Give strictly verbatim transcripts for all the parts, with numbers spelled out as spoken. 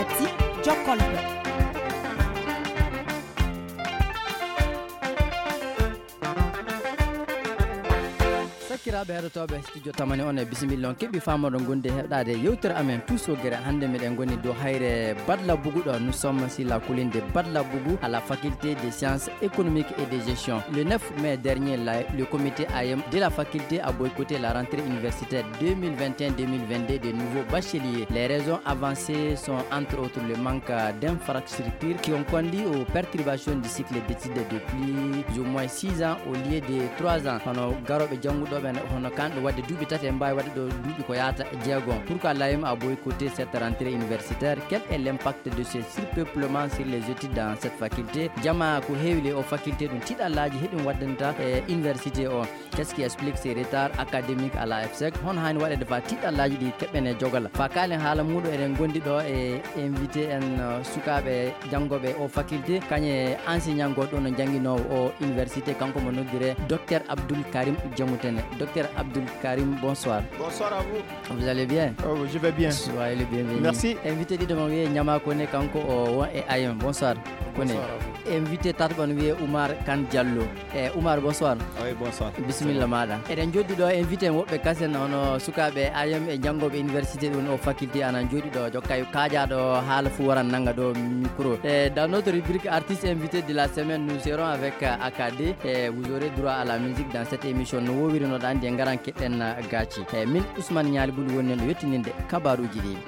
Fati Jokolbe. sakiraɓe heɗotoɓe studio tamani on e bisimilla on keɓɓi famoɗo gonde heɗade yewtere amen tous o guere hande meɗen goni dow hayre Badla Bougou ɗo. Nous sommes sur la colline de Badla Bougou à la faculté des sciences économiques et de gestion. Le neuf mai dernier, la, le comité A M de la faculté a boycotté la rentrée universitaire deux mille vingt et un deux mille vingt-deux de nouveaux bacheliers. Les raisons avancées sont entre autres le manque d'infrastructures qui ont conduit aux perturbations du cycle d'études depuis plus ou moins six ans au lieu de trois ans. Hono garoɓe jangguɗoɓe hono kanɗo wadde duuɓi tati en mbawi wadde ɗo duuɓi ko yahata jeegom. Pourquoi l'A M a boycotté cette rentrée universitaire? Quel est l'impact de ce surpeuplement sur les études dans cette faculté? Jama ko heewi o faculté ɗum tiɗallaji heɗum waddanta e université o. Qu'est-ce qui explique ces retards académiques à la F S E C? Hono hani waɗede fa tiɗallaji ɗi keɓɓen e jogala. Fa kalen haala muɗum eɗen gondi ɗo e invité en sukaɓe janggoɓe o faculté kañe enseignant goɗɗo no jangguinowo o université kanko mo noddire docteur Abdoul Karim Djamoutene. Docteur Abdoul Karim, bonsoir. Bonsoir à vous. Vous allez bien? Oh, je vais bien. Soyez le bienvenu. Merci. Invité de mon vie Nyama Kone Kanko o et Ayem. Bonsoir. Kone. Bonsoir à vous. Invité Tatban wie Oumar Kan Diallo. Eh Oumar, bonsoir. Oui, bonsoir. Bismillah mada. Eden joddi do invité wobbe kasen hono sukabe Ayem e jangobe université don o faculté anan jodi do jokkay kaaja do haala fu waran nanga do micro. Et dans notre rubrique artiste invité de la semaine, nous serons avec A K D et vous aurez droit à la musique dans cette émission. No wowiri no dan de ngaran keden gaci. E min Ousmane Nyali bulu wonni no yettininde kabaruji di.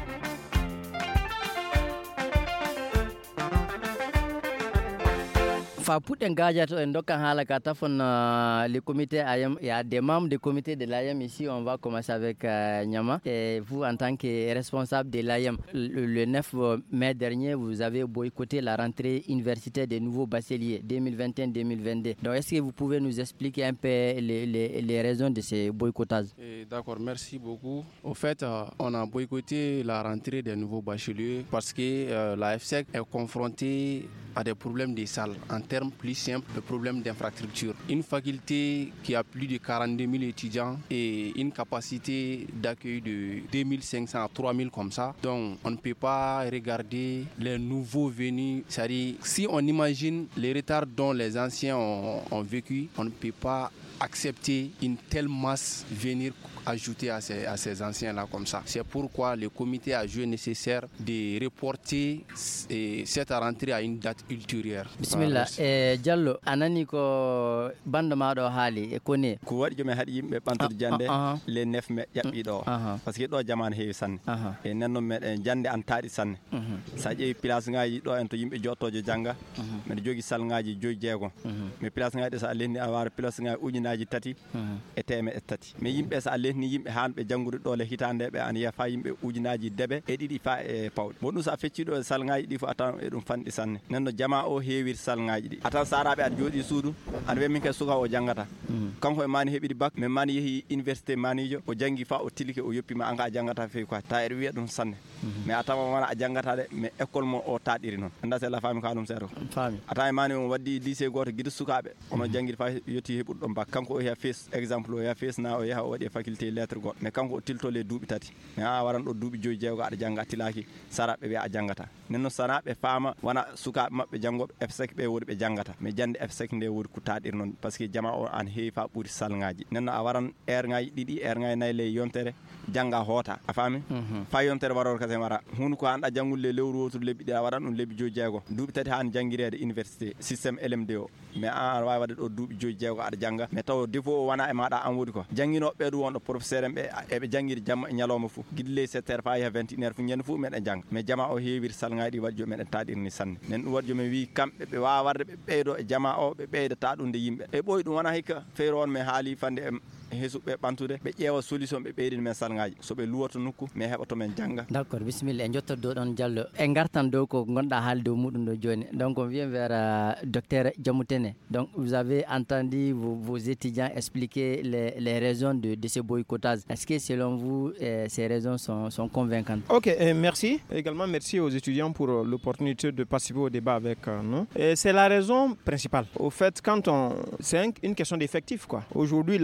Fa puɗɗen gajato en dokkan haala ka tafon uh, le comité A M. Il y a des membres du comité de l'A M ici. On va commencer avec uh, Nyama. Et vous, en tant que responsable de l'A M, le, le neuf mai dernier, vous avez boycotté la rentrée universitaire des nouveaux bacheliers deux mille vingt et un deux mille vingt-deux. Donc, est-ce que vous pouvez nous expliquer un peu les, les, les raisons de ces boycottages? D'accord, merci beaucoup. Au fait, euh, on a boycotté la rentrée des nouveaux bacheliers parce que euh, la F S E C est confrontée à des problèmes de salles. En termes plus simples, le problème d'infrastructure. Une faculté qui a plus de quarante-deux mille étudiants et une capacité d'accueil de deux mille cinq cents à trois mille comme ça. Donc, on ne peut pas regarder les nouveaux venus. C'est-à-dire, si on imagine les retards dont les anciens ont, ont vécu, on ne peut pas accepter une telle masse venir ajouter à ces, à ces anciens-là comme ça. C'est pourquoi le comité a jugé nécessaire de reporter cette rentrée à une date ultérieure. Bismillah. E Diallo, anani ko bande maɗo haali e kone ko waɗi jomi haɗi yimɓe ɓantude jande le neuf mai ƴaɓɓi ɗo par ce que ɗo jamanu heewi sanne e nennon meɗen jande an taaɗi sanne sa ƴeewi place ngaji ɗo en to yimɓe jottojo jangga mbiɗa jogui salle ngaji joyi jeegom mais place ngaji ɗe so a lehni a wara place ngaji ujunaji tati e temeɗe tati mais yimɓe so a lehni yimɓe hanɓe janggude ɗo le hitande ɓe an yiya fa yimɓe ujunaji deɓe e ɗiɗi fa e pawɗe mo ɗum so a fecciɗo e salle ngaji ɗi fo a tawan e ɗum fanɗi sanne nenno jama o heewir salle ngaji ɗi a tan saraɓe aɗa jooɗi suudu aɗa wiya min kay suka o janggata kanko e mani heeɓiɗi bac mais mani yeehi université manijo o janggi fa o tilike o yoppima anga a janggata fewi quoi ta eɗa wiya ɗum sanne mais a tawa wona a janggata de mais école mo o taɗiri noon anda se la faami ka ɗum seeɗa faami a tawa e mani on waddi lycée goto guiɗo sukaɓe ono janggiri fa yetti heɓuɗo ɗon bac kanko o yaha fees exemple o yaha fees na o yaha o waɗi e faculté lettre goɗɗo mais kanko o tiltole duuɓi tati mais a waran ɗo duuɓi joyi jeego aɗa jangga a tilaki saraɓe wiya a janggata nenno sanaɓe faama wona sukaɓe mabɓe janggoɓe F S E C ɓe woni ɓe janggata mais jande F S E C nde woni ko taɗiri noon par ce que jama o an heewi fa ɓuuri salle ngaji nenno a waran aire ngaji ɗiɗi aire ngaji nayyi ley yontere jangga hoota a faami fa yontere waroro kasen wara hunde ko anɗa janggulle lewru wotude lebbi ɗi a waɗan ɗum lebbi joyi jeego duuɓi tati han janguirede université systéme L M D o mais an aɗa wawi wadde ɗo duuɓi joyi jeego aɗa jangga mais taw défaut o wona e maɗa an woodi ko janguinoɓe ɓe ɗum wonɗo professeur en ɓe eɓe janguide jamma e ñalawma fou guiɗe ley sept heures fa yaha vingt et une heures fo ñande fou meɗen jangga mais jama o heewiri salle ngaji ɗi waɗi jo meɗen taɗirni sanne nen ɗum waɗi jomin wi kamɓe ɓe wawa warde ɓe ɓeydo e jama o ɓe ɓeydata ɗum de yimɓe e ɓoyi ɗum wona hikka feyro on mais haali fande e hesuɓe ɓantude ɓe ƴeewa solution ɓe ɓeydini men salle ngaji soɓe luwoto nokku mais heɓato men jangga. D'accord, bismillah. En jottat dow ɗon Diallo en gartan dow ko gonɗa haali dow muɗum ɗo joni. Donc on vient vers euh, docteur Djamoutene. Donc vous avez entendu vos, vos étudiants expliquer les, les raisons de, de ce boycottage. Est-ce que selon vous euh, ces raisons sont, sont convaincantes? Ok, euh, merci. Également merci aux étudiants pour euh, l'opportunité de participer au débat avec euh, nous. Et c'est la raison principale. Au fait, quand on, c'est un, une question d'effectif quoi. Aujourd'hui la faculté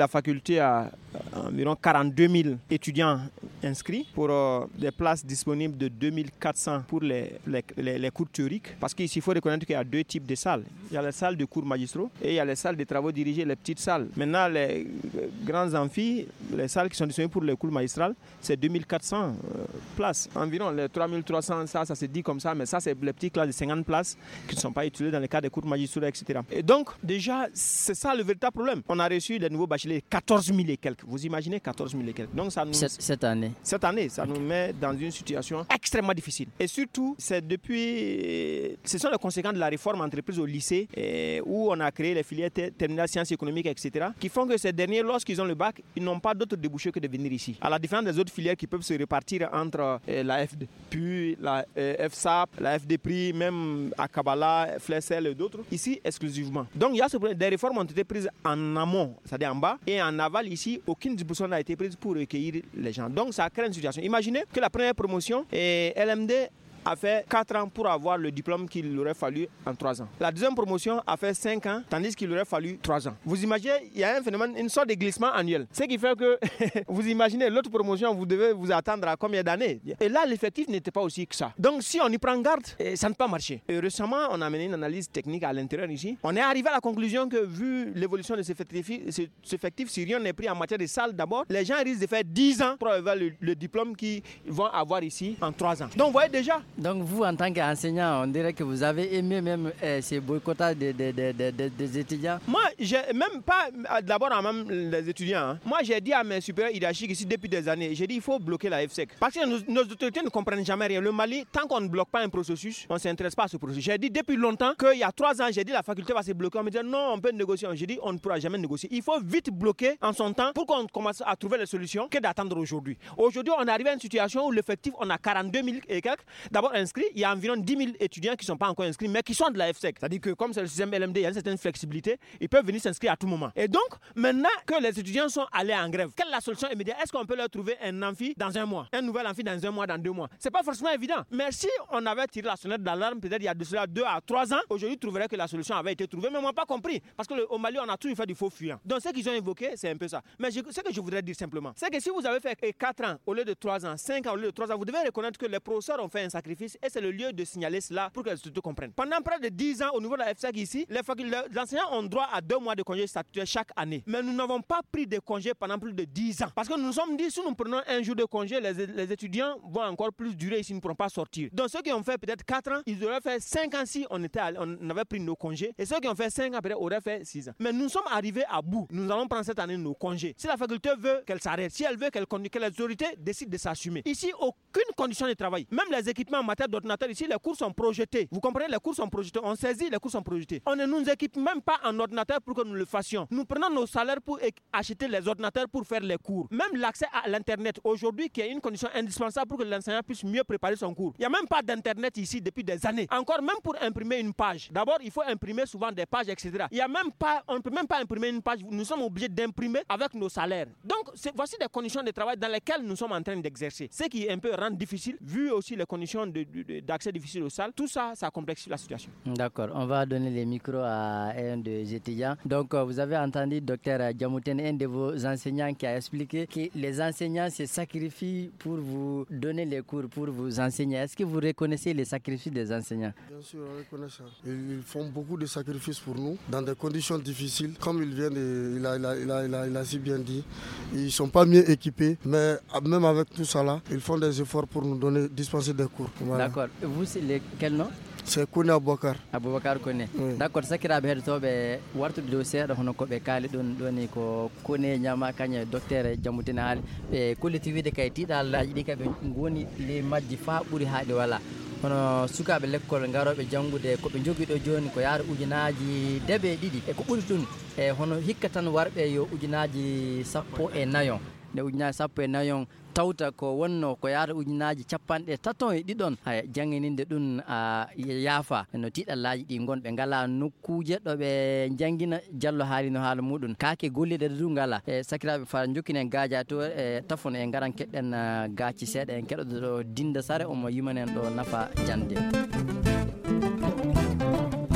monté à environ quarante-deux mille étudiants inscrits pour euh, des places disponibles de deux mille quatre cents pour les, les, les, les cours théoriques. Parce qu'ici, il faut reconnaître qu'il y a deux types de salles. Il y a les salles de cours magistraux et il y a les salles de travaux dirigés, les petites salles. Maintenant, les grands amphis, les salles qui sont disponibles pour les cours magistrales, c'est deux mille quatre cents euh, places. Environ les trois mille trois cents, ça, ça se dit comme ça, mais ça, c'est les petites classes de cinquante places qui ne sont pas utilisées dans le cadre des cours magistraux, et cetera. Et donc, déjà, c'est ça le véritable problème. On a reçu les nouveaux bacheliers, quatorze mille et quelques. Vous imaginez quatorze mille et quelques. Donc, ça nous... Cette, cette année Cette année, ça okay. nous met dans une situation extrêmement difficile. Et surtout, c'est depuis... Ce sont les conséquences de la réforme entreprise au lycée eh, où on a créé les filières terminales sciences économiques, et cetera, qui font que ces derniers, lorsqu'ils ont le bac, ils n'ont pas d'autre débouché que de venir ici. À la différence des autres filières qui peuvent se répartir entre eh, la F D P U, la eh, F S A P, la F D P R I, même à Kabbalah, Flessel et d'autres, ici exclusivement. Donc il y a ce problème. Des réformes ont été prises en amont, c'est-à-dire en bas, et en aval ici, aucune disposition n'a été prise pour recueillir les gens. Donc ça crée une situation. Imaginez que la première promotion, et L M D a fait quatre ans pour avoir le diplôme qu'il aurait fallu en trois ans. La deuxième promotion a fait cinq ans, tandis qu'il aurait fallu trois ans. Vous imaginez, il y a un phénomène, une sorte de glissement annuel. Ce qui fait que, vous imaginez, l'autre promotion, vous devez vous attendre à combien d'années? Et là, l'effectif n'était pas aussi que ça. Donc, si on y prend garde, ça ne peut pas marcher. Et récemment, on a mené une analyse technique à l'intérieur ici. On est arrivé à la conclusion que, vu l'évolution de ces effectifs, si rien n'est pris en matière de salles d'abord, les gens risquent de faire dix ans pour avoir le, le diplôme qu'ils vont avoir ici en trois ans. Donc, vous voyez déjà. Donc vous, en tant qu'enseignant, on dirait que vous avez aimé même euh, ces boycottage des, des, des, des, des étudiants. Moi, j'ai même pas, d'abord même les étudiants. Hein. Moi, j'ai dit à mes supérieurs hiérarchiques ici depuis des années, j'ai dit il faut bloquer la F S E C. Parce que nos, nos autorités ne comprennent jamais rien. Le Mali, tant qu'on ne bloque pas un processus, on ne s'intéresse pas à ce processus. J'ai dit depuis longtemps qu'il y a trois ans, j'ai dit la faculté va se bloquer. On me dit non, on peut négocier. J'ai dit on ne pourra jamais négocier. Il faut vite bloquer en son temps pour qu'on commence à trouver les solutions que d'attendre aujourd'hui. Aujourd'hui, on est arrivé à une situation où l'effectif, on a quarante-deux mille et quelques. D'abord inscrits, il y a environ dix mille étudiants qui ne sont pas encore inscrits, mais qui sont de la F S E C. C'est-à-dire que comme c'est le système L M D, il y a une certaine flexibilité, ils peuvent venir s'inscrire à tout moment. Et donc, maintenant que les étudiants sont allés en grève, quelle est la solution immédiate? Est-ce qu'on peut leur trouver un amphi dans un mois, un nouvel amphi dans un mois, dans deux mois? C'est pas forcément évident. Mais si on avait tiré la sonnette d'alarme, peut-être il y a de cela deux à trois ans, aujourd'hui, tu trouverais que la solution avait été trouvée, mais on n'a pas compris. Parce qu'au Mali, on a toujours fait du faux fuyant. Donc, ce qu'ils ont évoqué, c'est un peu ça. Mais je, ce que je voudrais dire simplement, c'est que si vous avez fait quatre ans au lieu de trois ans, cinq ans au lieu de trois ans, vous devez reconnaître que les professeurs ont fait un sacrifice et c'est le lieu de signaler cela pour que les étudiants comprennent. Pendant près de dix ans, au niveau de la F S E C ici, les, les enseignants ont droit à deux mois de congés statutaires chaque année. Mais nous n'avons pas pris de congés pendant plus de dix ans. Parce que nous nous sommes dit, si nous prenons un jour de congé, les, les étudiants vont encore plus durer ici, ils ne pourront pas sortir. Donc ceux qui ont fait peut-être quatre ans, ils auraient fait cinq ans si on, était, on avait pris nos congés. Et ceux qui ont fait cinq ans, peut-être auraient fait six ans. Mais nous sommes arrivés à bout. Nous allons prendre cette année nos congés. Si la faculté veut qu'elle s'arrête, si elle veut qu'elle continue, que les autorités décident de s'assumer. Ici, aucune condition de travail. Même les équipements en matière d'ordinateur, ici, les cours sont projetés. Vous comprenez, les cours sont projetés. On saisit, les cours sont projetés. On ne nous équipe même pas en ordinateur pour que nous le fassions. Nous prenons nos salaires pour acheter les ordinateurs pour faire les cours. Même l'accès à l'Internet, aujourd'hui, qui est une condition indispensable pour que l'enseignant puisse mieux préparer son cours. Il n'y a même pas d'Internet ici depuis des années. Encore même pour imprimer une page. D'abord, il faut imprimer souvent des pages, et cetera. Il y a même pas, on ne peut même pas imprimer une page. Nous sommes obligés d'imprimer avec nos salaires. Donc, voici des conditions de travail dans lesquelles nous sommes en train d'exercer. Ce qui est un peu rend difficile, vu aussi les conditions de, de, d'accès difficiles aux salles. Tout ça, ça complexifie la situation. D'accord. On va donner les micros à un des étudiants. Donc, vous avez entendu docteur Djamoutene, un de vos enseignants, qui a expliqué que les enseignants se sacrifient pour vous donner les cours, pour vous enseigner. Est-ce que vous reconnaissez les sacrifices des enseignants? Bien sûr, on reconnaît ça. Ils font beaucoup de sacrifices pour nous, dans des conditions difficiles. Comme il vient de, il a, il a, il a, il a, il a si bien dit, ils ne sont pas mieux équipés, mais même avec tout ça là, ils font des efforts pour nous donner, dispenser des cours. Voilà. D'accord. Vous, c'est les, quel nom? C'est Kone Aboubakar. Aboubakar Kone. Oui. D'accord. Sakiraɓe heɗotoɓe wartude dow seeɗa hono koɓe kaali ɗon ɗoni ko Kone ñama kañe docteur Djamoutene haali ɓe kolliti wiide kay tiiɗalaji ɗi kaɓe goni ley majji fa ɓuuri haaɗi wala hono sukaɓe l'école garoɓe janngude koɓe jogui ɗo joni ko yaara ujunaji deeɓe ɗiɗi e ko ɓuuri ɗum e hono hikka tan warɓe yo ujunaji sappo e nayon nde ujunaji sappo e nayon tawta ko wonno ko yaata ujunaji capanɗe taton e ɗiɗon hay jangguininde ɗum a yaafa no tiiɗallaji ɗi gonɓe ngala nokkuje ɗo ɓe jangguina Diallo haali no haala muɗum kaake golliɗe du ngala e sakiraɓe fa jokkinen gaja to e tafon e garan keɗɗen gacci seeɗa en keɗoɗo ɗo Dinda Sare omo yimanen ɗo nafa jande.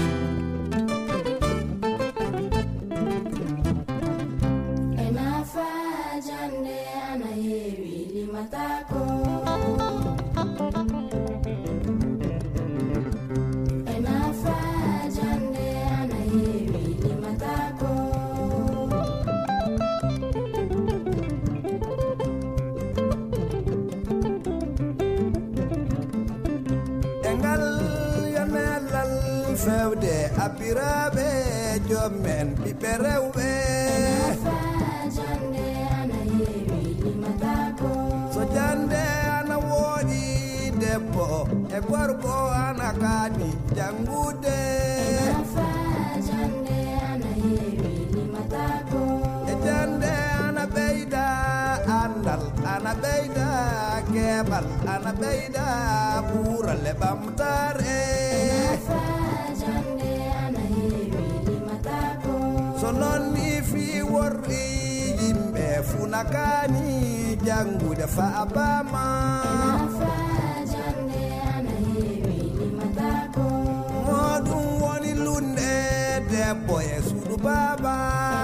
And I fewde apiraɓe jommen ɓiɓɓe rewɓe so jande ana woodi debbo e gorko ana kaani jangude e jande ana ɓeyda andal ana ɓeyda keɓal ana ɓeyda ɓuurale ɓamtare so noon mi fi worri yimɓe funakani jangude fa abama moɗum woni lunde debbo e suudu baba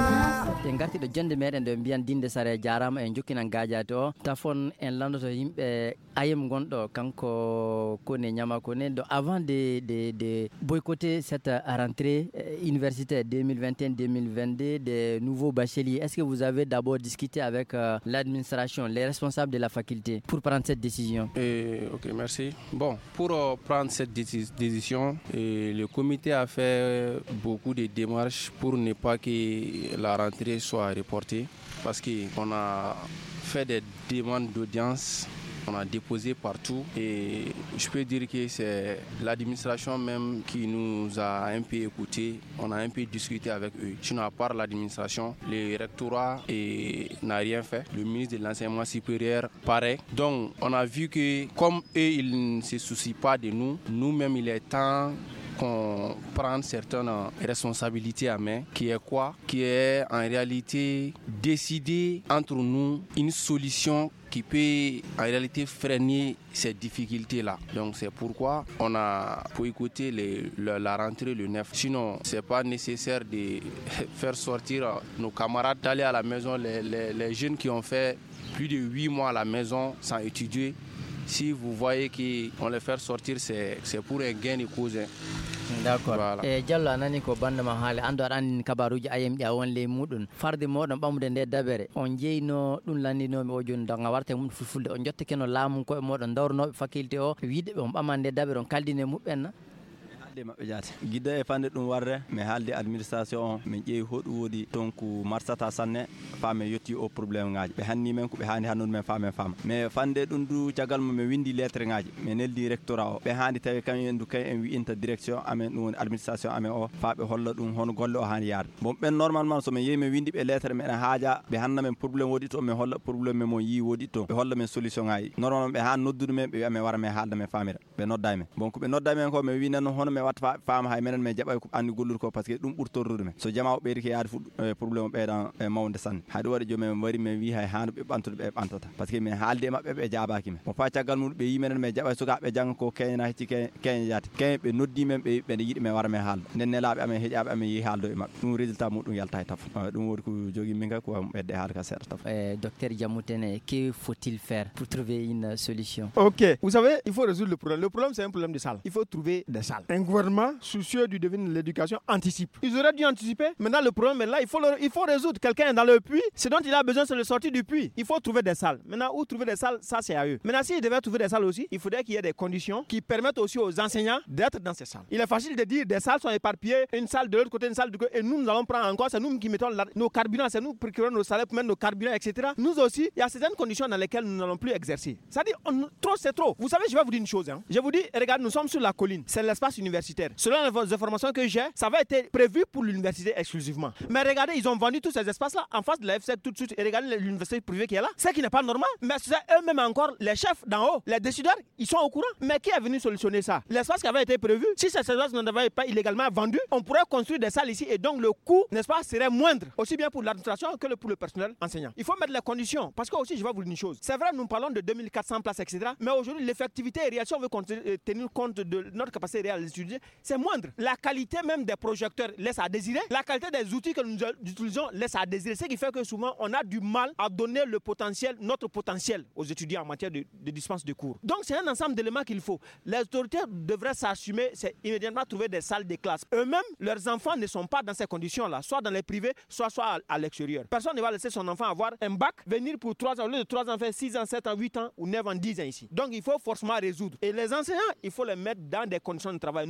en garti ɗo jonde meɗen ɗo mbiyan dinde sare jarama en jokkinan gajate o tafon en landoto yimɓe ayem gonɗo kanko kone ñama kone do avant de de de boycotter cette rentrée universitaire deux mille vingt et un deux mille vingt-deux des nouveaux bacheliers. Est-ce que vous avez d'abord discuté avec euh, l'administration, les responsables de la faculté pour prendre cette décision? Et, ok, merci. Bon, pour euh, prendre cette décision, et le comité a fait beaucoup de démarches pour ne pas que la rentrée soit reportée, parce qu'on a fait des demandes d'audience, on a déposé partout, et je peux dire que c'est l'administration même qui nous a un peu écoutés, on a un peu discuté avec eux. Sinon, à part l'administration, le rectorat n'a rien fait, le ministre de l'enseignement supérieur pareil. Donc on a vu que comme eux ils ne se soucient pas de nous, nous-mêmes il est temps qu'on prenne certaines responsabilités à main, qui est quoi? Qui est en réalité décider entre nous une solution qui peut en réalité freiner ces difficultés-là. Donc c'est pourquoi on a boycotté les, la, la rentrée le neuf. Sinon, c'est pas nécessaire de faire sortir nos camarades, d'aller à la maison, les, les, les jeunes qui ont fait plus de huit mois à la maison sans étudier. Si vous voyez qu'on les fait sortir, c'est pour un gain de cause. D'accord. Voilà. E jallo anani ko bandama haali ando aɗa kabaruji ayem ɗi a wonle muɗum farde moɗon ɓamude nde dabere on jeyno ɗum landinomi o joni daga warte mum fulfulde on jottake no laamu koye moɗon dawranoɓe faculté o wiide ɓe on ɓaman nde dabere on kaldine muɓɓenna haalde maɓɓe jaate guidda e fande ɗum warre mi haalde administration on min ƴeewi hoɗum woodi donc marsata sanne faame yetti o probléme ngaji ɓe hanni men ko ɓe haani hannude men faamen faama mais fande ɗum du caggal mo mi windi lettre ngaji mi neldi rectorat o ɓe haandi tawi kañum en du kañ en wi'inta direction amen ɗum woni administration amen o faa ɓe holla ɗum hono golle o haani yaade bon ɓen normalement somin yeehi min windi ɓe lettre meɗen haaja ɓe hanna men probléme woɗi to min holla probléme men mo yii woɗi to ɓe holla men solution ngaji normalement ɓe haan noddude men ɓe wiya min wara min haalda men faamira ɓe nodda men bon ko ɓe nodda men ko mi wi nan hono min watta faama hay menen min jaɓay ko anndi gollude ko par ce que ɗum ɓuri torrude men so jama o ɓeydi ko yaade fu probléme o ɓeydan e mawde sanne hay ɗum waɗi jomumen wari min wi hay haano ɓe ɓantude ɓe ɓantata par ce que min haalde e maɓɓe ɓe jaabaki men mo fa caggal mum ɓe yi menen min jaɓay sukaɓe jangga ko keñana hecci keña jaati keñe ɓe noddi men ɓe ɓeɗe yiiɗi min wara min haalda nden nelaɓe amen heeƴaɓe amen yeehi haaldo e maɓɓe ɗum résultat muɗum yalta e taf ɗum woni ko jogui min kay ko ɓedde haalde ka seeɗa taf docteur Diamoutene, que faut-il faire pour trouver une solution? Ok, vous savez, il faut résoudre le problème. Le problème, c'est un problème de salle. Il faut trouver des salles. Un gouvernement soucieux du devenir de l'éducation anticipe. Ils auraient dû anticiper. Maintenant, le problème est là. Il faut, le, il faut résoudre. Quelqu'un est dans le puits. Ce dont il a besoin, c'est de sortir du puits. Il faut trouver des salles. Maintenant, où trouver des salles, ça, c'est à eux. Maintenant, s'ils devaient trouver des salles aussi, il faudrait qu'il y ait des conditions qui permettent aussi aux enseignants d'être dans ces salles. Il est facile de dire des salles sont éparpillées, une salle de l'autre côté, une salle de l'autre côté, et nous, nous allons prendre encore, c'est nous qui mettons la, nos carburants, c'est nous qui procurons nos salaires pour mettre nos carburants, et cetera. Nous aussi, il y a certaines conditions dans lesquelles nous n'allons plus exercer. C'est-à-dire, on, trop, c'est trop. Vous savez, je vais vous dire une chose. Hein. Je vous dis, regarde, nous sommes sur la colline. C'est l'espace universitaire. Selon les informations que j'ai, ça va être prévu pour l'université exclusivement. Mais regardez, ils ont vendu tous ces espaces-là en face de la F C tout de suite. Et regardez l'université privée qui est là. C'est qui n'est pas normal. Mais c'est eux-mêmes encore, les chefs d'en haut, les décideurs, ils sont au courant. Mais qui est venu solutionner ça? L'espace qui avait été prévu, si ces espaces n'avaient pas illégalement vendu, on pourrait construire des salles ici et donc le coût, n'est-ce pas, serait moindre. Aussi bien pour l'administration que pour le personnel enseignant. Il faut mettre les conditions. Parce que aussi, je vais vous dire une chose. C'est vrai, nous parlons de deux mille quatre cents places, et cetera. Mais aujourd'hui, l'effectivité réelle, si on veut tenir compte de notre capacité réelle d'étudier, c'est moindre. La qualité même des projecteurs laisse à désirer. La qualité des outils que nous utilisons laisse à désirer. Ce qui fait que souvent, on a du mal à donner le potentiel, notre potentiel aux étudiants en matière de, de dispense de cours. Donc, c'est un ensemble d'éléments qu'il faut. Les autorités devraient s'assumer, c'est immédiatement trouver des salles de classe. Eux-mêmes, leurs enfants ne sont pas dans ces conditions-là, soit dans les privés, soit, soit à, à l'extérieur. Personne ne va laisser son enfant avoir un bac, venir pour trois ans, au lieu de trois ans, faire six ans, sept ans, huit ans ou neuf ans, dix ans ici. Donc, il faut forcément résoudre. Et les enseignants, il faut les mettre dans des conditions de travail. Nous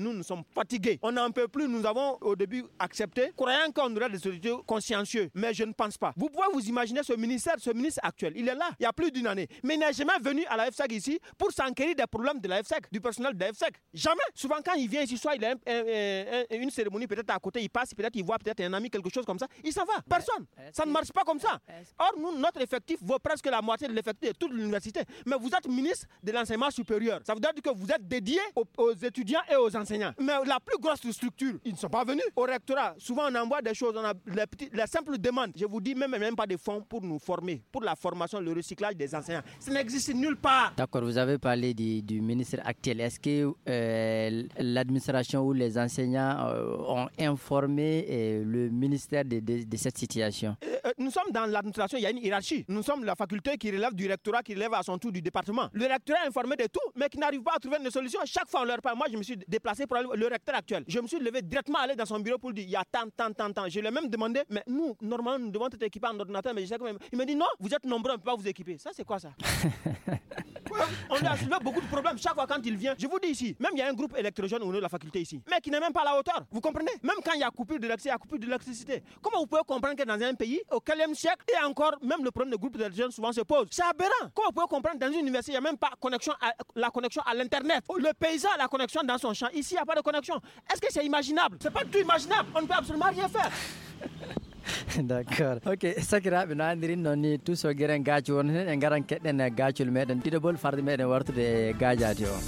nous, nous sommes fatigués. On n'en peut plus. Nous avons au début accepté, croyant qu'on aurait des autorités consciencieux. Mais je ne pense pas. Vous pouvez vous imaginer ce ministère, ce ministre actuel. Il est là, il y a plus d'une année. Mais il n'est jamais venu à la F S E C ici pour s'enquérir des problèmes de la F S E C, du personnel de la F S E C. Jamais. Souvent, quand il vient ici, soit il a un, un, un, une cérémonie peut-être à côté, il passe, peut-être il voit peut-être un ami, quelque chose comme ça. Il s'en va. Personne. Ça ne marche pas comme ça. Or, nous, notre effectif vaut presque la moitié de l'effectif de toute l'université. Mais vous êtes ministre de l'enseignement supérieur. Ça veut dire que vous êtes dédié aux, aux étudiants et aux enseignants. Mais la plus grosse structure, ils ne sont pas venus. Au rectorat, souvent on envoie des choses, on a les, petites, les simples demandes. Je vous dis, même, même pas de fonds pour nous former, pour la formation, le recyclage des enseignants. Ça n'existe nulle part. D'accord, vous avez parlé du, du ministre actuel. Est-ce que euh, l'administration ou les enseignants euh, ont informé euh, le ministère de, de, de cette situation? euh, Nous sommes dans l'administration, il y a une hiérarchie. Nous sommes la faculté qui relève du rectorat, qui relève à son tour du département. Le rectorat est informé de tout, mais qui n'arrive pas à trouver une solution. Chaque fois on leur parle. Moi, je me suis déplacé pour aller, le recteur actuel. Je me suis levé directement aller dans son bureau pour lui dire, il y a tant, tant, tant, tant. Je lui ai même demandé, mais nous, normalement, nous devons être équipés en ordinateur, mais je sais quand même. Il me dit, non, vous êtes nombreux, on ne peut pas vous équiper. Ça, c'est quoi ça? On a soulevé beaucoup de problèmes chaque fois quand il vient. Je vous dis ici, même il y a un groupe électrogène au niveau de la faculté ici, mais qui n'est même pas à la hauteur. Vous comprenez? Même quand il y a coupure d'électricité, il y a coupure d'électricité. Comment vous pouvez comprendre que dans un pays, au quatrième siècle, et encore, même le problème de groupe électrogène souvent se pose. C'est aberrant. Comment vous pouvez comprendre dans une université, il n'y a même pas connexion à, la connexion à l'internet. Le paysan a la connexion dans son champ. Ici, il n'y a pas de connexion. Est-ce que c'est imaginable? C'est pas du tout imaginable. On ne peut absolument rien faire. D'accord. Ok, sakiraɓe no andirin noon ni tout so gueɗen gaaci won hen e garan keɗɗen e gaacol meɗen ɗiɗoɓol farde meɗen wartude e gaajati o.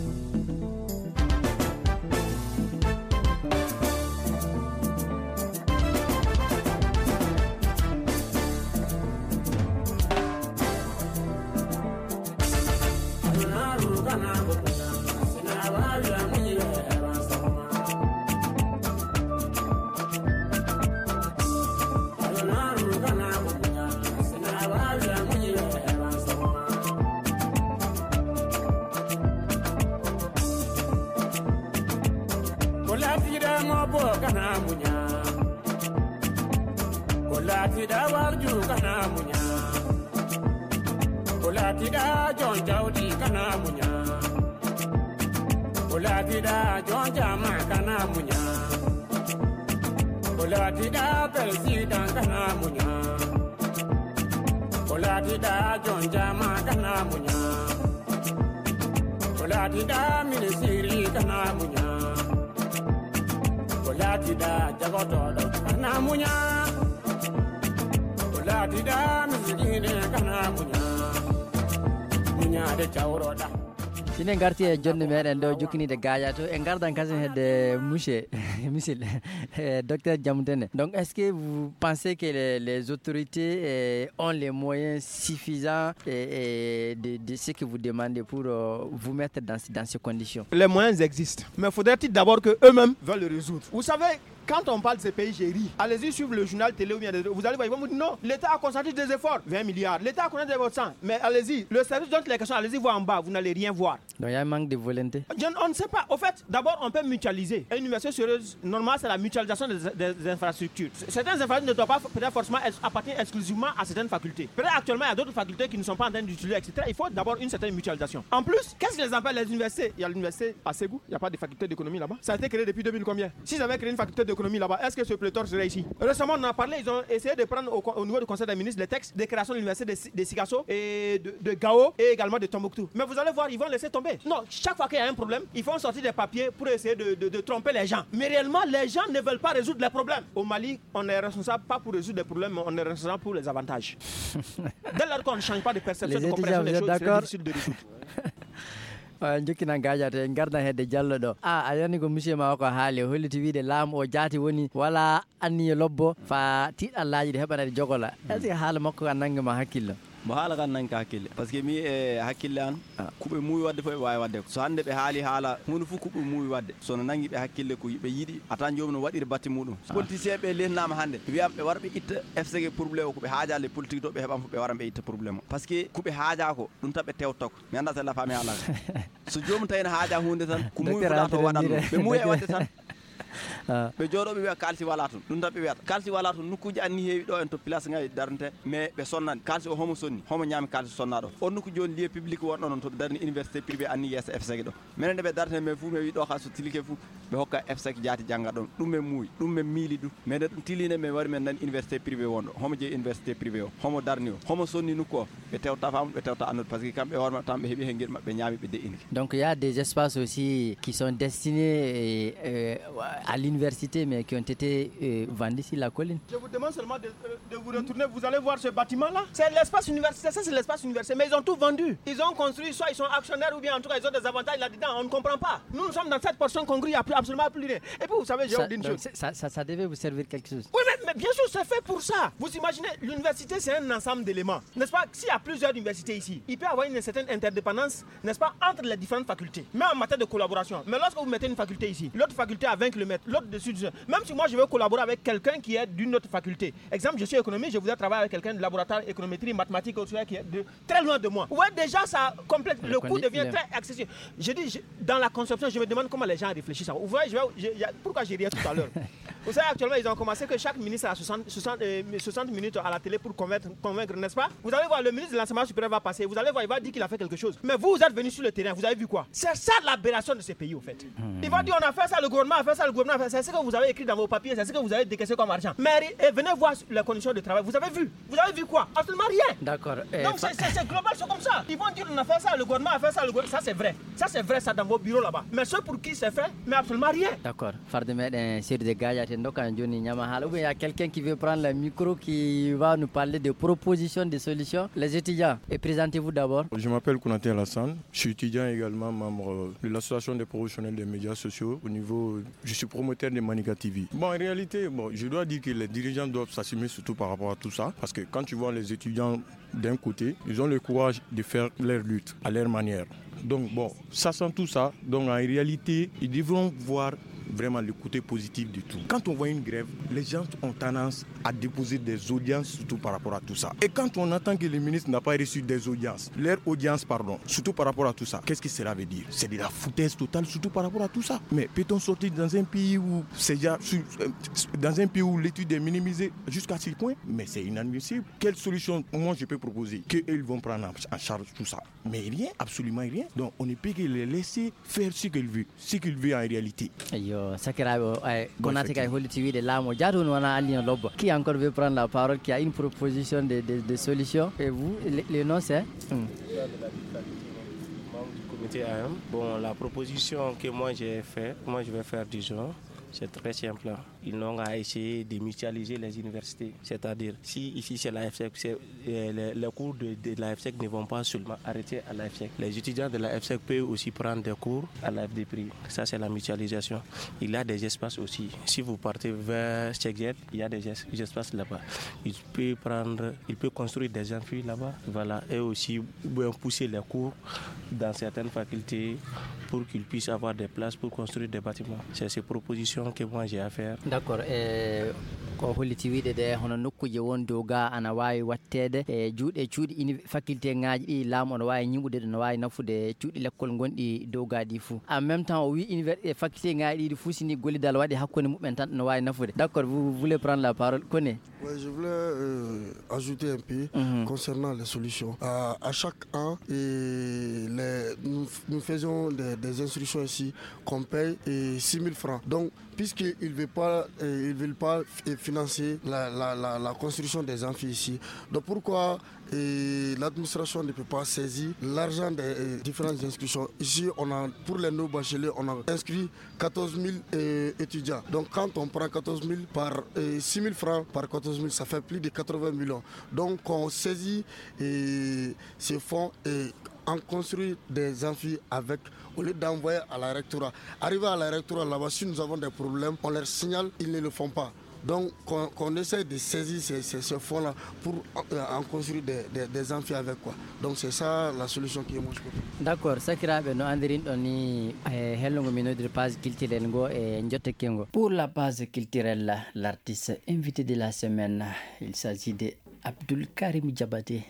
Sinen garti e jonde meɗen ɗo jokkinide gaaya to e gardan kasen hedde monsieur monsieur docteur Diamoutene. Donc est-ce que vous pensez que les, les autorités eh, ont les moyens suffisants eh, eh, de, de ce que vous demandez pour euh, vous mettre dans, dans ces conditions? Les moyens existent, mais faudrait-il d'abord qu'eux-mêmes veulent le résoudre. Vous savez, quand on parle de ces pays, j'ai ri. Allez-y suivre le journal télé ou bien des... Vous allez voir, ils vont vous dire non, l'État a consenti des efforts, vingt milliards. L'État a consenti des efforts, mais allez-y, le service donne les questions, allez-y voir en bas, vous n'allez rien voir. Donc il y a un manque de volonté. On ne sait pas. Au fait, d'abord, on peut mutualiser. Une université sérieuse, normalement, c'est la mutualisation des, des, des infrastructures. Certaines infrastructures ne doivent pas peut-être forcément appartenir exclusivement à certaines facultés. Peut-être actuellement, il y a d'autres facultés qui ne sont pas en train d'utiliser, et cetera. Il faut d'abord une certaine mutualisation. En plus, qu'est-ce que les empêche les universités? Il y a l'université à Ségou, il n'y a pas de faculté d'économie là-bas. Ça a été créé depuis deux mille combien? S'ils avaient créé une faculté d'économie là-bas, est-ce que ce pléthore serait ici? Récemment, on en a parlé, ils ont essayé de prendre au, au niveau du conseil des ministres les textes de création de l'université de, de Sikasso et de, de Gao et également de Tombouctou. Mais vous allez voir, ils vont laisser tomber. Non, chaque fois qu'il y a un problème, ils font sortir des papiers pour essayer de, de, de tromper les gens. Mais réellement, les gens ne veulent pas résoudre les problèmes. Au Mali, on est responsable pas pour résoudre les problèmes, mais on est responsable pour les avantages. Dès lors qu'on ne change pas de perception, de compréhension des choses, c'est difficile de résoudre. jokkina gajate en gardan hedde jallo ɗo a a yani ko monsieur ma ko haali holliti wiide laamu o jaati woni wala anniye lobbo fa tiɗallaji ɗe heɓanade jogola est ce que haala makko ka nanguima hakkille mo haala kan nanki hakkille par ce que mi e hakkille an kuɓe muuwi wadde fof ɓe wawi wadde so hande ɓe haali haala hunde fof kuɓe muuwi wadde sono nangi ɓe hakkille ko ɓe yiiɗi atan jomum no waɗiri batte muɗum politicien ɓe lennama hande wiyam ɓe wara ɓe itta F C G probléme o koɓe haaja le politique to ɓe heɓan fof ɓe waran ɓe itta probléme o par ce que kuɓe haaja ko ɗum tan ɓe tewtako mi anda tella faami haalaka so jomum tawi ne haaja hunde tan ko muuwi fuɗa to waɗan ɗum ɓe muuwi e wadde tan ɓe jooɗoɓe wiya kalsi wala toon ɗum tan ɓe wiyata kalsi wala toon nokkuji anni heewi ɗo en to place ngaji darnete mais ɓe sonnani kalsi o homo sonni homo ñaami kalsi sonnaɗo on nokku joni lieu public wonɗo noon to ɓe darni université privé anni yeesa F sec ɗo minen nde ɓe dartene mais fuu mi wi ɗo ka so tilike fuu ɓe hokka F sec jaati jangga ɗon ɗum men muuyi ɗum men miili ɗum mais nde ɗum tiline men wari men nani université privé wonɗo homo jeeyi université privé o homo darni o homo sonni nokku o ɓe tewta famu ɓe tewta annude par ce que kamɓe horma tan ɓe heeɓi hen gueɗe maɓɓe ñaami ɓe de'inki. Donc il y a des espaces aussi qui sont destinés euh, à l'université mais qui ont été euh, vendus sur la colline. Je vous demande seulement de, de vous retourner, vous allez voir ce bâtiment là, c'est l'espace universitaire, ça c'est l'espace universitaire, mais ils ont tout vendu. Ils ont construit, soit ils sont actionnaires ou bien en tout cas ils ont des avantages là-dedans, on ne comprend pas. Nous nous sommes dans cette portion congrue, il n'y a plus, absolument plus rien. Et puis vous savez, j'ai oublié une chose. Ça, ça, ça devait vous servir quelque chose. Oui mais, mais bien sûr c'est fait pour ça. Vous imaginez, l'université c'est un ensemble d'éléments, n'est-ce pas? S'il y a plusieurs universités ici, il peut y avoir une certaine interdépendance, n'est-ce pas, entre les différentes facultés, même en matière de collaboration. Mais lorsque vous mettez une faculté ici, l'autre faculté à vingt kilomètres, l'autre dessus, même si moi je veux collaborer avec quelqu'un qui est d'une autre faculté. Exemple, je suis économiste, je voudrais travailler avec quelqu'un de laboratoire économétrie, mathématiques, qui est de très loin de moi. Ouais, déjà ça complète, le, le coût devient le... très accessible. Je dis, je, dans la conception, je me demande comment les gens réfléchissent. Vous voyez, je vais, je, je, pourquoi j'ai rien tout à l'heure. Vous savez, actuellement, ils ont commencé que chaque ministre a soixante, soixante, euh, soixante minutes à la télé pour convaincre, convaincre, n'est-ce pas? Vous allez voir, le ministre de l'enseignement supérieur va passer, vous allez voir, il va dire qu'il a fait quelque chose. Mais vous, vous êtes venu sur le terrain, vous avez vu quoi? C'est ça l'aberration de ces pays, au fait. Mmh. Il va dire, on a fait ça, le gouvernement a fait ça, le gouvernement a fait ça. C'est ce que vous avez écrit dans vos papiers, c'est ce que vous avez décaissé comme argent. Mais et venez voir les conditions de travail. Vous avez vu? Vous avez vu quoi? Absolument rien. D'accord. Euh, Donc c'est, c'est, c'est global, c'est comme ça. Ils vont dire, on a fait ça, le gouvernement a fait ça, le gouvernement... Ça, c'est vrai. Ça, c'est vrai, ça, dans vos bureaux là-bas. Mais ceux pour qui c'est fait, mais absolument rien. D'accord. Sur des gars, il y a quelqu'un qui veut prendre le micro qui va nous parler de propositions, de solutions. Les étudiants, et présentez-vous d'abord. Je m'appelle Konaté Alassane. Je suis étudiant également, membre de l'association des professionnels des médias sociaux. Au niveau, je suis promoteur de Manika T V. Bon, en réalité, bon, je dois dire que les dirigeants doivent s'assumer surtout par rapport à tout ça. Parce que quand tu vois les étudiants d'un côté, ils ont le courage de faire leur lutte à leur manière. Donc bon, sachant tout ça, donc en réalité, ils devront voir vraiment le côté positif du tout. Quand on voit une grève, les gens ont tendance à déposer des audiences surtout par rapport à tout ça. Et quand on entend que le ministre n'a pas reçu des audiences, leur audience, pardon, surtout par rapport à tout ça, qu'est-ce que cela veut dire? C'est de la foutaise totale surtout par rapport à tout ça. Mais peut-on sortir dans un pays où c'est déjà, dans un pays où l'étude est minimisée jusqu'à ce point? Mais c'est inadmissible. Quelle solution moi je peux proposer? Qu'ils vont prendre en charge tout ça? Mais rien, absolument rien. Donc on ne peut que les laisser faire ce qu'ils veulent, ce qu'ils veulent en réalité. Sakiraɓe Konaté kay holliti wiide laamo jaatu on wona allion lobba qui encore veut prendre la parole, qui a une proposition de, de, de solution. Et vous, le, le nom c'est hum. Comité A M. Bon, la proposition que moi j'ai fait, moi je vais faire du genre, c'est très simple. Ils n'ont qu'à essayer de mutualiser les universités. C'est-à-dire, si ici c'est la F S E C, les, les cours de, de la F S E C ne vont pas seulement arrêter à la F S E C. Les étudiants de la F S E C peuvent aussi prendre des cours à la F D P R I. Ça, c'est la mutualisation. Il y a des espaces aussi. Si vous partez vers Checkjet, il y a des espaces là-bas. Il peut prendre, il peut construire des amphis là-bas. Voilà. Et aussi pousser les cours dans certaines facultés pour qu'ils puissent avoir des places pour construire des bâtiments. C'est ces propositions que moi j'ai à faire. D'accord. e ko holliti wiide de hono nokkuje won dow ga ana wawi wattede e juuɗe cuuɗi faculté ngaji ɗi laamu ono wawi ñiɓude no wawi nafude cuuɗi l'école gonɗi dow ga ɗi fou. En même temps o wi université faculté ngaji ɗi fou sini gollidal waɗi hakkude muɓen tan no wawi nafude. D'accord, vous voulez prendre la parole? Koné. Oui, je voulais euh, ajouter un peu mm-hmm. concernant les solutions. À, à chaque an, et les, nous, nous faisons des, des instructions ici qu'on paye six mille francs. Donc, puisqu'ils ne veulent pas, euh, ils veulent pas financer la, la, la, la construction des amphis ici. Donc pourquoi et l'administration ne peut pas saisir l'argent des euh, différentes inscriptions? Ici, on a, pour les néo-bacheliers, on a inscrit quatorze mille euh, étudiants. Donc quand on prend quatorze mille par euh, six mille francs par quatorze mille, ça fait plus de quatre-vingts millions. Donc on saisit euh, ces fonds et on construit des amphis avec, au lieu d'envoyer à la rectorat. Arrivé à la rectorat là-bas, si nous avons des problèmes, on leur signale, ils ne le font pas. Donc qu'on, qu'on essaie de saisir ces, ces, ces fonds-là pour euh, en construire des, des, des amphis avec quoi. Donc c'est ça la solution qui est moi je peux. D'accord, sakiraɓe no andirin ɗon ni hellogo minodir page culturelle go e jotteke go. Pour la page culturelle, l'artiste invité de la semaine, il s'agit de Abdul Karim Diabaté dit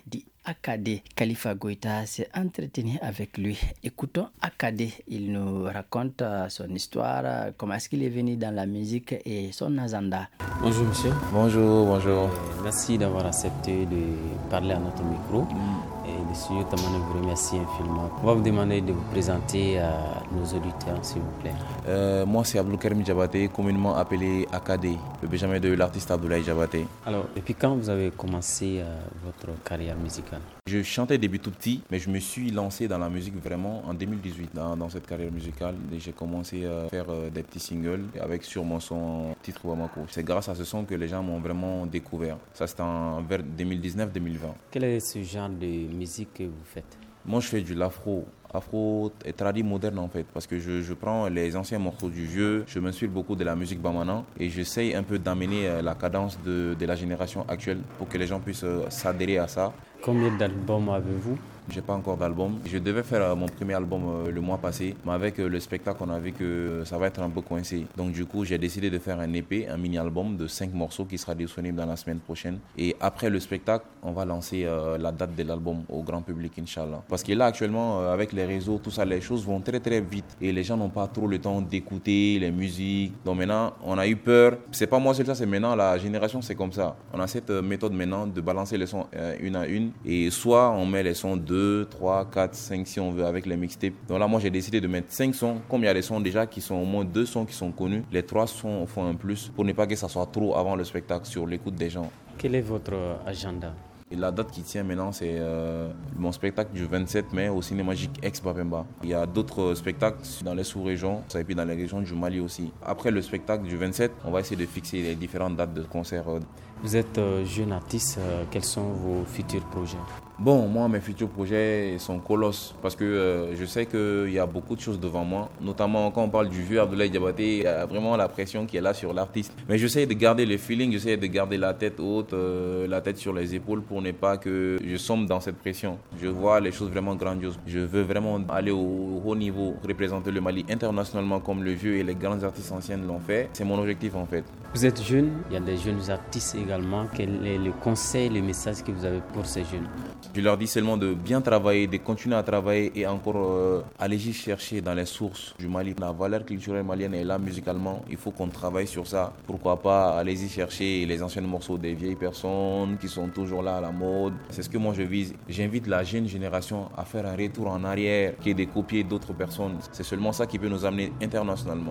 Akadé. Khalifa Goïta s'est entretenu avec lui. Écoutons Akadé. Il nous raconte son histoire, comment est-ce qu'il est venu dans la musique et son agenda. Bonjour monsieur. Bonjour, bonjour. Euh, merci d'avoir accepté de parler à notre micro. Mm. Et le studio Tamane vous remercie infiniment. On va vous demander de vous présenter à nos auditeurs, s'il vous plaît. Euh, moi, c'est Abdoukarim Diabaté, communément appelé Akadé, le benjamin de l'artiste Abdoulaye Diabaté. Alors, depuis quand vous avez commencé euh, votre carrière musicale? Je chantais depuis tout petit, mais je me suis lancé dans la musique vraiment en deux mille dix-huit, dans, dans cette carrière musicale. Et j'ai commencé à faire euh, des petits singles avec sur mon son titre Wamako. C'est grâce à ce son que les gens m'ont vraiment découvert. Ça, c'était en vers deux mille dix-neuf deux mille vingt. Quel est ce genre de musique que vous faites? Moi, je fais du l'afro. Afro et tradi moderne en fait, parce que je, je prends les anciens morceaux du vieux, je m'inspire beaucoup de la musique bamana et j'essaye un peu d'amener la cadence de, de la génération actuelle pour que les gens puissent s'adhérer à ça. Combien d'albums avez-vous? J'ai pas encore d'album. Je devais faire mon premier album le mois passé, mais avec le spectacle, on a vu que ça va être un peu coincé. Donc du coup, j'ai décidé de faire un E P, un mini-album de cinq morceaux qui sera disponible dans la semaine prochaine. Et après le spectacle, on va lancer euh, la date de l'album au grand public, Inch'Allah. Parce que là, actuellement, euh, avec les réseaux, tout ça, les choses vont très très vite. Et les gens n'ont pas trop le temps d'écouter les musiques. Donc maintenant, on a eu peur. C'est pas moi seul ça, c'est maintenant, la génération, c'est comme ça. On a cette méthode maintenant de balancer les sons euh, une à une. Et soit on met les sons deux, trois, quatre, cinq si on veut avec les mixtapes. Donc là, moi, j'ai décidé de mettre cinq sons. Comme il y a des sons déjà qui sont au moins deux sons qui sont connus, les trois sons font un plus pour ne pas que ça soit trop avant le spectacle sur l'écoute des gens. Quel est votre agenda? Et la date qui tient maintenant, c'est euh, mon spectacle du vingt-sept mai au Cinéma Magique ex-Bapemba. Il y a d'autres spectacles dans les sous-régions et puis dans les régions du Mali aussi. Après le spectacle du vingt-sept, on va essayer de fixer les différentes dates de concert. Vous êtes euh, jeune artiste, euh, quels sont vos futurs projets? Bon, moi, mes futurs projets sont colosses parce que euh, je sais qu'il y a beaucoup de choses devant moi. Notamment quand on parle du vieux Abdoulaye Diabaté, il y a vraiment la pression qui est là sur l'artiste. Mais j'essaie de garder le feeling, j'essaie de garder la tête haute, euh, la tête sur les épaules pour ne pas que je sombre dans cette pression. Je vois les choses vraiment grandioses. Je veux vraiment aller au haut niveau, représenter le Mali internationalement comme le vieux et les grands artistes anciens l'ont fait. C'est mon objectif en fait. Vous êtes jeune, il y a des jeunes artistes également. Quel est le conseil, le message que vous avez pour ces jeunes? Je leur dis seulement de bien travailler, de continuer à travailler et encore euh, aller chercher dans les sources du Mali. La valeur culturelle malienne est là musicalement. Il faut qu'on travaille sur ça. Pourquoi pas allez-y chercher les anciens morceaux des vieilles personnes qui sont toujours là à la mode. C'est ce que moi je vise. J'invite la jeune génération à faire un retour en arrière, qui est de copier d'autres personnes. C'est seulement ça qui peut nous amener internationalement.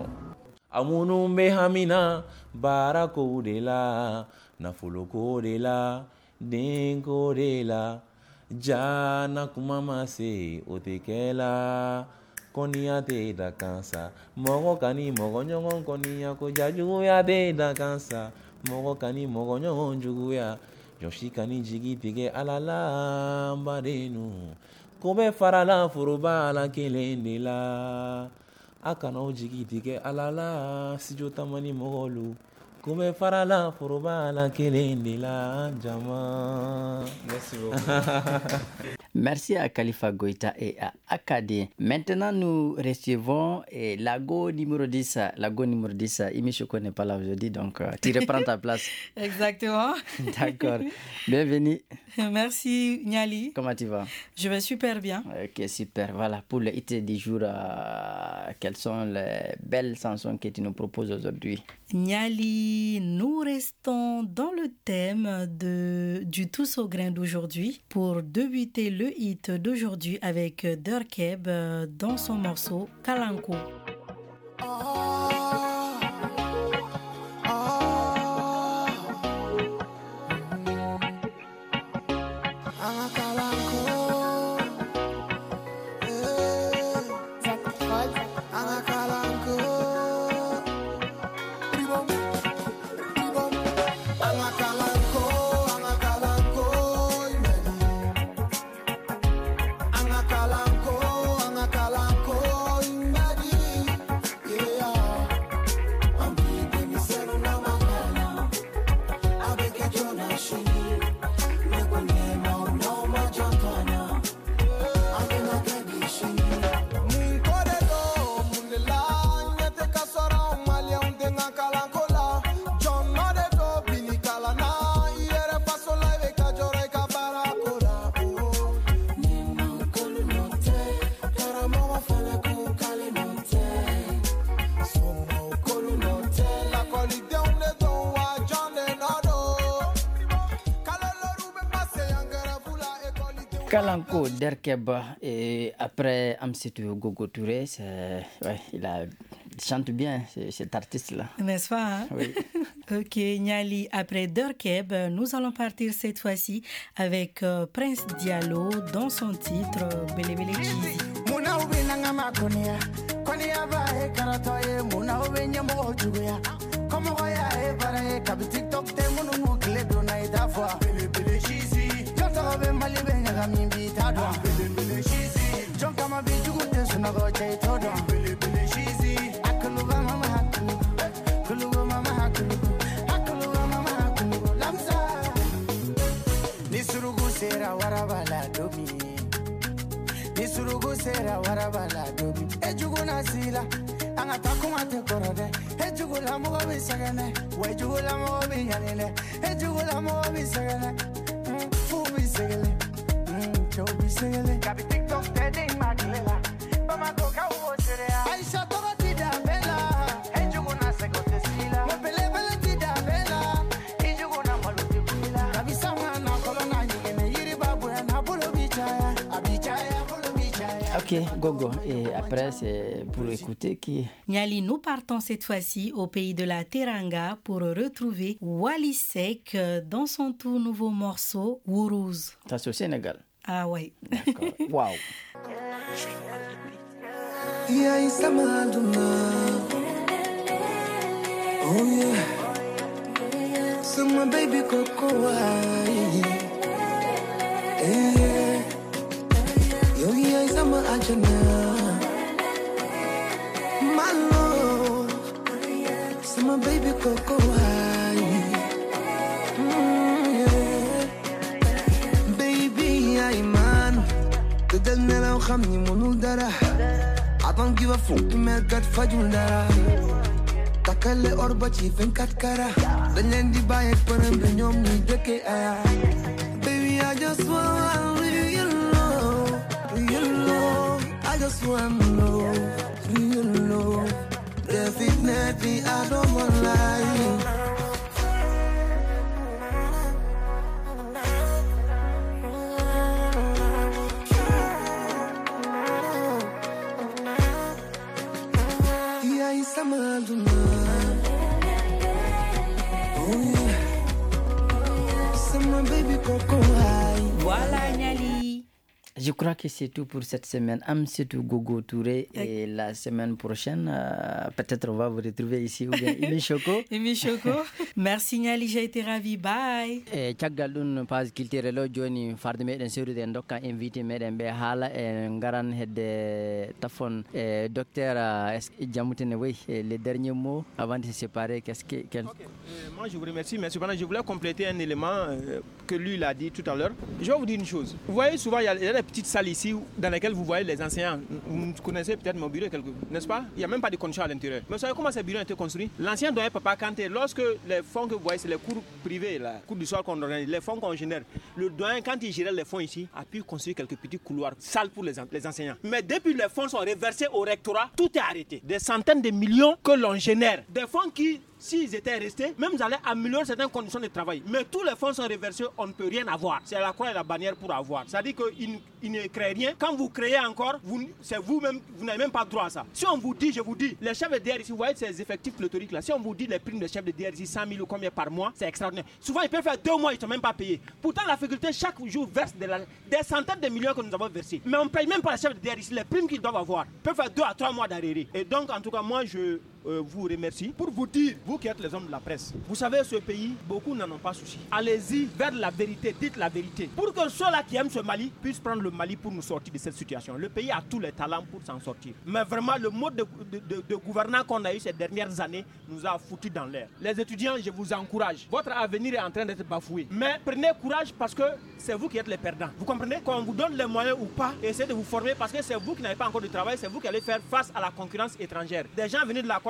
Amunumbe hamina barako de la nafoloko de la dengo de la jana kumama se otekela konia te da kansa mogo kani mogo nyongon konia ko jaju ya de da kansa mogo kani mogo nyongon jugu ya yoshi kani jigi tige alala barenu kobe farala furuba la kelende la akana jigi tige alala sijo tamani mogolu Kume farala furubala kelende la jama. Merci beaucoup. Merci à Khalifa Goïta et à Akadé. Maintenant, nous recevons eh, Lago numéro dix. Lago numéro dix, Imichoko n'est pas là aujourd'hui, donc euh, tu reprends ta place. Exactement. D'accord. Bienvenue. Merci, Niali. Comment tu vas? Je vais super bien. Ok, super. Voilà, pour le hit du jour, euh, quelles sont les belles chansons que tu nous proposes aujourd'hui? Niali, nous restons dans le thème de, du Tous au grain d'aujourd'hui pour débuter le hit d'aujourd'hui avec Derkeb dans son morceau Kalanko. Oh. Jump Kalanko Derkeba, et après Amsetou Gogo Touré, ouais, il, a, il chante bien cet artiste-là. N'est-ce pas hein? Oui. Ok, Niali, après Derkeb, nous allons partir cette fois-ci avec euh, Prince Diallo dans son titre euh, Bele Bele Cheesy. Sera warabala domi Nisurugu sera warabala domi Ejugu nasila Anga takuma te korode Ejugu la mogo bisagane Wejugu la mogo biyanile Ejugu la mogo bisagane Fu bisagale Chow bisagale Kabi TikTok teding maglela Mama koka uwo serea Aisha toga tida bela Ejugu nasego tesila Mepele bele tida bela Ejugu na maluti bila Kabi sama na kolona Ok, Gogo. Et après, c'est pour écouter qui... Niali, nous partons cette fois-ci au pays de la Teranga pour retrouver Wally Seck dans son tout nouveau morceau, Wourouz. Ça, c'est au Sénégal. Ah ouais. D'accord. Waouh. Oh yeah. So my baby Coco, yeah. Yo, yeah, is I'm a ajana. My love. So my baby Coco, yeah. Baby, I man. The del nela khamni munul dara. I don't give a fuck, me got fajul dara. Takale orba chi venkat kara. Den len di baye param de ñom ni deke aya. Baby, I just want real love, real love. I just want love, real love. Definitely, I don't want lie. Voilà, Niali. Je crois que c'est tout pour cette semaine. Amsetou Gogo Touré. Et la semaine prochaine, euh, peut-être on va vous retrouver ici ou bien Imi Choco. Imi Choco. Merci Niali, j'ai été ravie. Bye. E caggal ɗum page culturel o joni farde meɗen sewrude en dokka invité meɗen ɓe haala e garan hedde tafon e docteur Djamoutene Wey. Les derniers mots avant de se séparer, qu'est-ce que quel... Okay. euh, Moi je vous remercie, mais cependant je voulais compléter un élément euh, que lui il a dit tout à l'heure. Je vais vous dire une chose. Vous voyez souvent il y a, il y a des petites salles ici dans lesquelles vous voyez les enseignants. Vous connaissez peut-être mon bureau, n'est-ce pas? Il n'y a même pas de conditions à l'intérieur. Mais vous savez comment ce bureau a été construit? L'ancien doyen Papa Kanté, lorsque les fonds que vous voyez, c'est les cours privés, les cours du soir qu'on organise, les fonds qu'on génère. Le doyen, quand il gérait les fonds ici, a pu construire quelques petits couloirs, salles pour les, les enseignants. Mais depuis les fonds sont reversés au rectorat, tout est arrêté. Des centaines de millions que l'on génère. Des fonds qui, s'ils étaient restés, même ils allaient améliorer certaines conditions de travail. Mais tous les fonds sont reversés, on ne peut rien avoir. C'est la croix et la bannière pour avoir. C'est-à-dire qu'ils il ne créent rien. Quand vous créez encore, vous, c'est vous-même, vous n'avez même pas droit à ça. Si on vous dit, je vous dis, les chefs de D R ici, vous voyez ces effectifs pléthoriques là, si on vous dit les primes des chefs de D R ici, cent mille ou combien par mois, c'est extraordinaire. Souvent, ils peuvent faire deux mois, ils ne sont même pas payés. Pourtant, la faculté, chaque jour, verse de la, des centaines de millions que nous avons versés. Mais on ne paye même pas les chefs de D R ici, les primes qu'ils doivent avoir. Ils peuvent faire deux à trois mois d'arrêt. Et donc, en tout cas, moi, je euh, vous remercie pour vous dire, vous qui êtes les hommes de la presse, vous savez, ce pays, beaucoup n'en ont pas souci. Allez-y vers la vérité, dites la vérité. Pour que ceux-là qui aiment ce Mali puissent prendre le Mali pour nous sortir de cette situation. Le pays a tous les talents pour s'en sortir. Mais vraiment, le mode de, de, de, de gouvernance qu'on a eu ces dernières années nous a foutu dans l'air. Les étudiants, je vous encourage. Votre avenir est en train d'être bafoué. Mais prenez courage parce que c'est vous qui êtes les perdants. Vous comprenez? Qu'on vous donne les moyens ou pas, essayez de vous former parce que c'est vous qui n'avez pas encore de travail, c'est vous qui allez faire face à la concurrence étrangère. Des gens venus de la Côte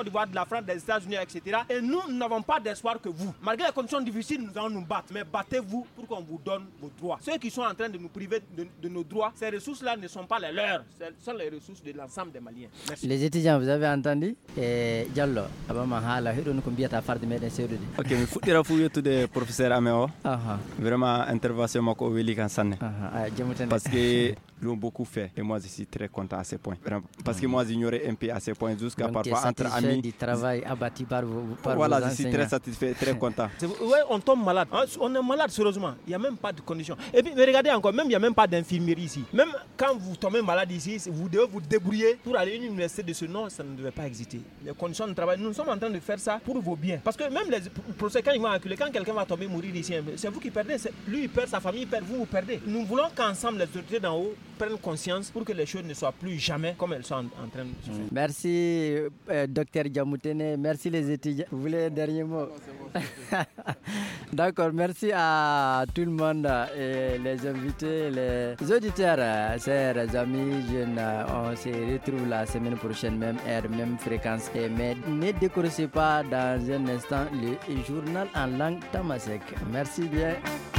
d'Ivoire, de la France, des États-Unis, et cetera. Et nous, nous n'avons pas d'espoir que vous. Malgré les conditions difficiles, nous allons nous battre. Mais battez-vous pour qu'on vous donne vos droits. Ceux qui sont en train de nous priver de, de nos droits, ces ressources-là ne sont pas les leurs. Ce sont les ressources de l'ensemble des Maliens. Merci. Les étudiants, vous avez entendu? Et Diallo, Abama Hala, Hiron Kumbiata Fard de Médecin. Ok, mais faut dire à vous tout de professeur Améo. Vraiment, intervention Mako Wili Kansan. Parce que nous avons beaucoup fait et moi je suis très content à ce point. Parce que moi j'ignorais un peu à ce point jusqu'à parfois entre amis. Du travail abattu par vos par Voilà, vos je suis très satisfait, très content. Ouais, on tombe malade. On est malade sérieusement. Il n'y a même pas de conditions. Et puis, mais regardez encore, même il n'y a même pas d'infirmerie ici. Même quand vous tombez malade ici, vous devez vous débrouiller pour aller à une université de ce nom, ça ne devait pas exister. Les conditions de travail, nous sommes en train de faire ça pour vos biens. Parce que même les procès, quand ils vont acculer, quand quelqu'un va tomber mourir ici, c'est vous qui perdez. Lui, il perd, sa famille perd, vous, vous perdez. Nous voulons qu'ensemble, les autorités d'en haut prennent conscience pour que les choses ne soient plus jamais comme elles sont en, en train de se faire. Merci, euh, docteur Djamoutene. Merci les étudiants. Vous voulez un dernier mot? D'accord, merci à tout le monde, et les invités, les auditeurs, chers amis jeunes. On se retrouve la semaine prochaine, même heure, même fréquence. Et mais ne décrochez pas dans un instant le journal en langue tamasek. Merci bien.